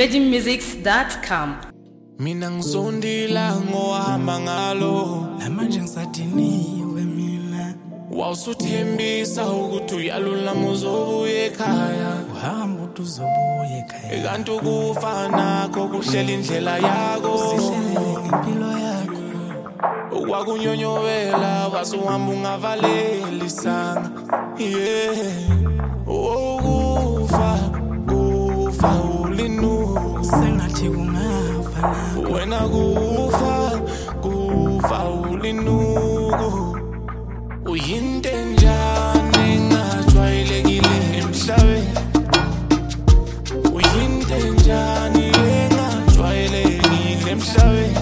VeggieMusics.com. Mina ngizondila ngohamba ngalo namanje ngisadiniwe mina wawusuthembisa ukuthi uyalulama uzobuya ekhaya uhamba uzobuya ekhaya kanti ukufa nakho kuhlela indlela yakho usihlelele ngempilo yakho ukwakunyonyobela wasuhamba ungavaleli isanga kufa ulinuka sengathi kungafa nakho wena kufa ulinuku uyinto enjani engajwayelekile emhlabeni uyinto enjani engajwayelekile emhlabeni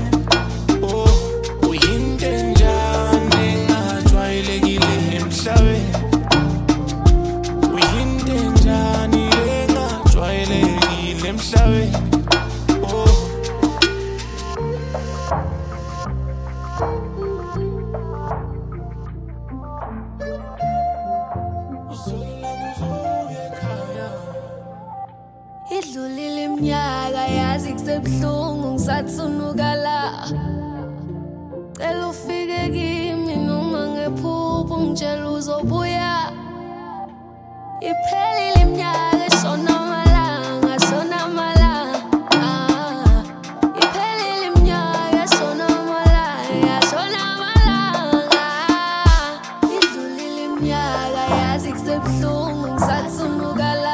uyinto enjani engajwayelekile emhlabeni uyinto enjani engajwayelekile emhlabeni Idlulile iminyaka yazi kusebuhlungu ngisathunuka la cela ufike kimi noma ngephupho ngitshela uzobuya iphelile iminyaka eshona amalanga iphelile iminyaka eshona amalanga idlulile iminyaka yazi kusebuhlungu ngisathunuka la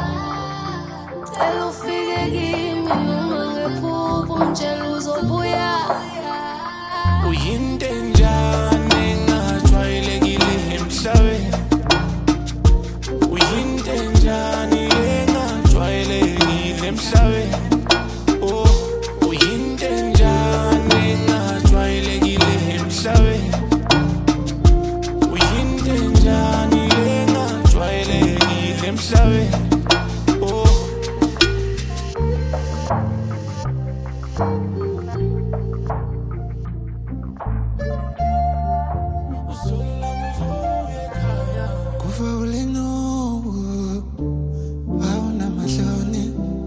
cela ufike kimi noma ngephupho ngitshela uzobuya uyinto enjani engajwayelekile emhlabeni uyinto enjani engajwayelekile emhlabeni uyinto enjani engajwayelekile emhlabeni uyinto enjani engajwayelekile emhlabeni kufa ulinuku awunamahloni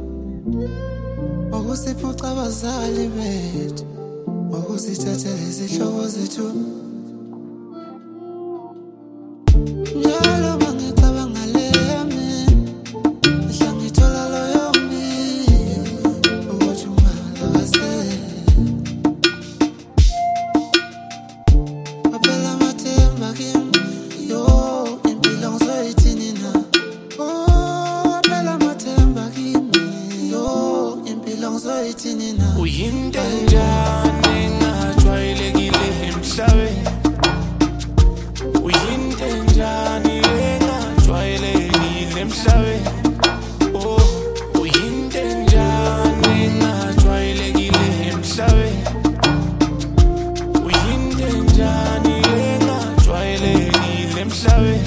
okusiphuca abazali bethu okusithathela izihloko zethu njalo mangicabanga leyami ihla ngithola loyo mini ukuthi ungalakazeli aphela amathemba kimi yo impilo ngizoyithini na aphela amathemba kimi yo impilo ngizoyithini na uyinto enjani engajwayelekile emhlabeni uyinto enjani engajwayelekile emhlabeni uyinto enjani engajwayelekile emhlabeni uyinto enjani engajwayelekile emhlabeni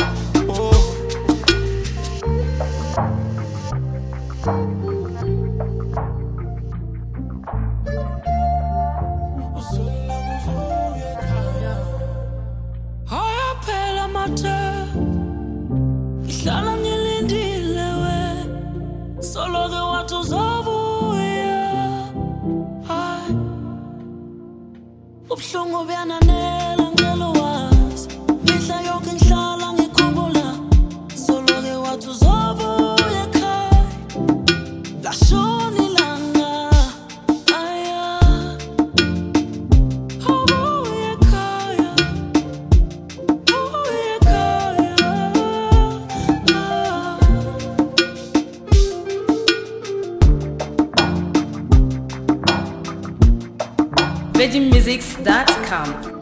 ayaphela amathemba ihlala ngilindile we solo-ke wathi uzobuya hayi ubuhlungu buyananela ngicela wazi mihla yonke ngihlala ngikhumbula solo-ke wathi uzobuya ekhaya lashona ilanga aya ubuya ekhaya ubuya ekhaya VeggieMusics.com.